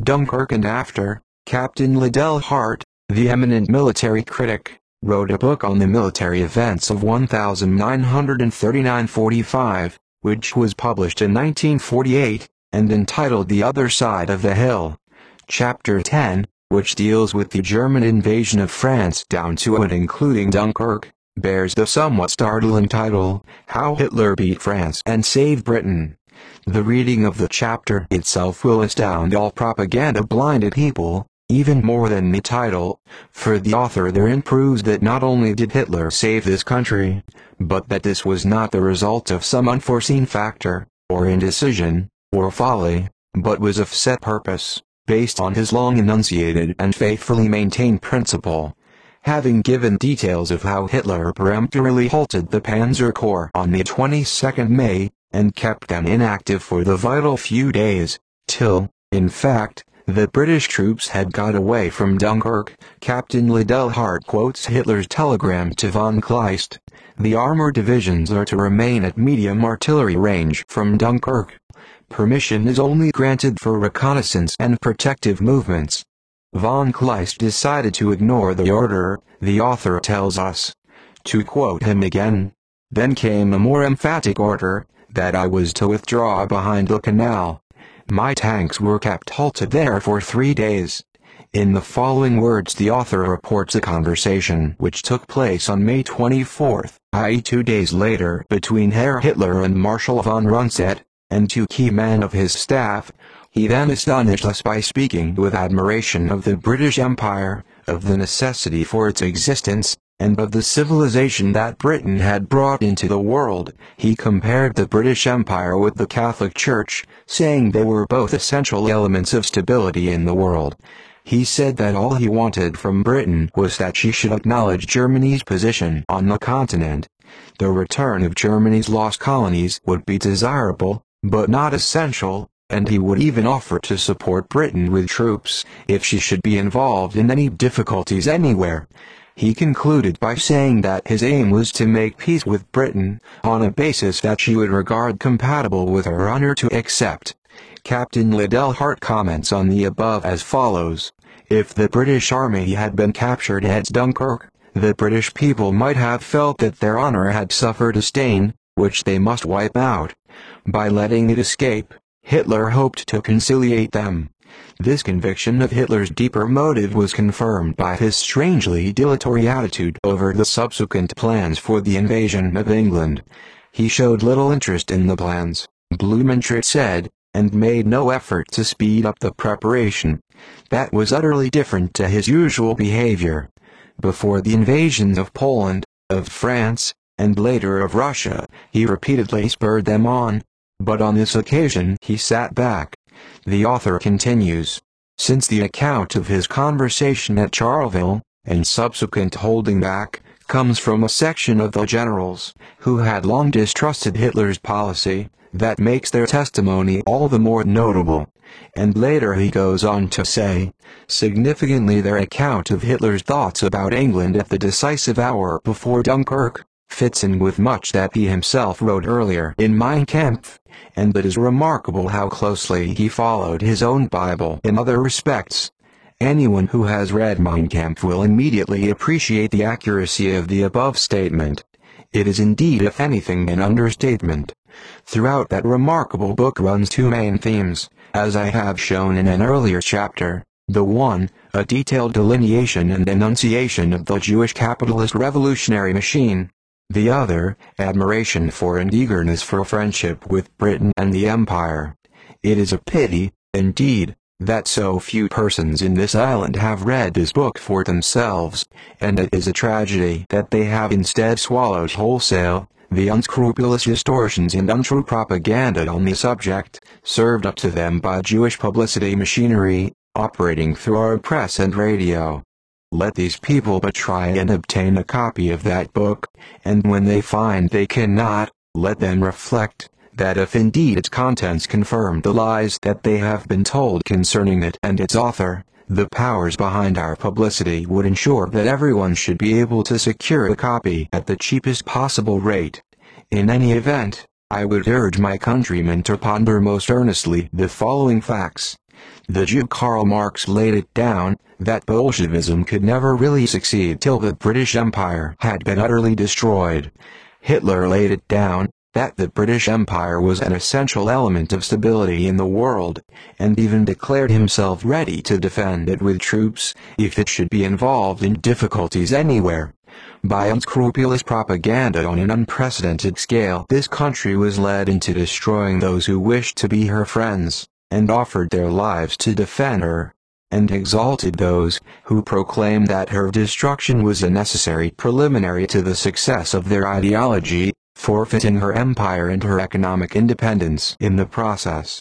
Dunkirk and after, Captain Liddell Hart, the eminent military critic, wrote a book on the military events of 1939-45, which was published in 1948, and entitled The Other Side of the Hill. Chapter 10, which deals with the German invasion of France down to and including Dunkirk, bears the somewhat startling title, How Hitler Beat France and Saved Britain. The reading of the chapter itself will astound all propaganda-blinded people, even more than the title, for the author therein proves that not only did Hitler save this country, but that this was not the result of some unforeseen factor, or indecision, or folly, but was of set purpose, based on his long enunciated and faithfully maintained principle. Having given details of how Hitler peremptorily halted the Panzer Corps on the 22nd May, and kept them inactive for the vital few days, till, in fact, the British troops had got away from Dunkirk, Captain Liddell Hart quotes Hitler's telegram to von Kleist: "The armored divisions are to remain at medium artillery range from Dunkirk. Permission is only granted for reconnaissance and protective movements." Von Kleist decided to ignore the order, the author tells us. To quote him again, "Then came a more emphatic order, that I was to withdraw behind the canal. My tanks were kept halted there for 3 days." In the following words the author reports a conversation which took place on May 24, i.e. 2 days later, between Herr Hitler and Marshal von Rundstedt, and 2 key men of his staff. He then astonished us by speaking with admiration of the British Empire, of the necessity for its existence, and of the civilization that Britain had brought into the world. He compared the British Empire with the Catholic Church, saying they were both essential elements of stability in the world. He said that all he wanted from Britain was that she should acknowledge Germany's position on the continent. The return of Germany's lost colonies would be desirable, but not essential, and he would even offer to support Britain with troops, if she should be involved in any difficulties anywhere. He concluded by saying that his aim was to make peace with Britain, on a basis that she would regard compatible with her honor to accept. Captain Liddell Hart comments on the above as follows: "If the British Army had been captured at Dunkirk, the British people might have felt that their honor had suffered a stain, which they must wipe out. By letting it escape, Hitler hoped to conciliate them." This conviction of Hitler's deeper motive was confirmed by his strangely dilatory attitude over the subsequent plans for the invasion of England. He showed little interest in the plans, Blumentritt said, and made no effort to speed up the preparation. That was utterly different to his usual behavior. Before the invasions of Poland, of France, and later of Russia, he repeatedly spurred them on, but on this occasion he sat back. The author continues, "Since the account of his conversation at Charleville, and subsequent holding back, comes from a section of the generals, who had long distrusted Hitler's policy, that makes their testimony all the more notable." And later he goes on to say, "Significantly their account of Hitler's thoughts about England at the decisive hour before Dunkirk, fits in with much that he himself wrote earlier in Mein Kampf, and it is remarkable how closely he followed his own Bible in other respects." Anyone who has read Mein Kampf will immediately appreciate the accuracy of the above statement. It is indeed, if anything, an understatement. Throughout that remarkable book runs 2 main themes, as I have shown in an earlier chapter. The one, a detailed delineation and enunciation of the Jewish capitalist revolutionary machine. The other, admiration for and eagerness for friendship with Britain and the Empire. It is a pity, indeed, that so few persons in this island have read this book for themselves, and it is a tragedy that they have instead swallowed wholesale the unscrupulous distortions and untrue propaganda on the subject, served up to them by Jewish publicity machinery, operating through our press and radio. Let these people but try and obtain a copy of that book, and when they find they cannot, let them reflect, that if indeed its contents confirm the lies that they have been told concerning it and its author, the powers behind our publicity would ensure that everyone should be able to secure a copy at the cheapest possible rate. In any event, I would urge my countrymen to ponder most earnestly the following facts. The Jew Karl Marx laid it down, that Bolshevism could never really succeed till the British Empire had been utterly destroyed. Hitler laid it down, that the British Empire was an essential element of stability in the world, and even declared himself ready to defend it with troops, if it should be involved in difficulties anywhere. By unscrupulous propaganda on an unprecedented scale, this country was led into destroying those who wished to be her friends, and offered their lives to defend her, and exalted those who proclaimed that her destruction was a necessary preliminary to the success of their ideology, forfeiting her empire and her economic independence in the process.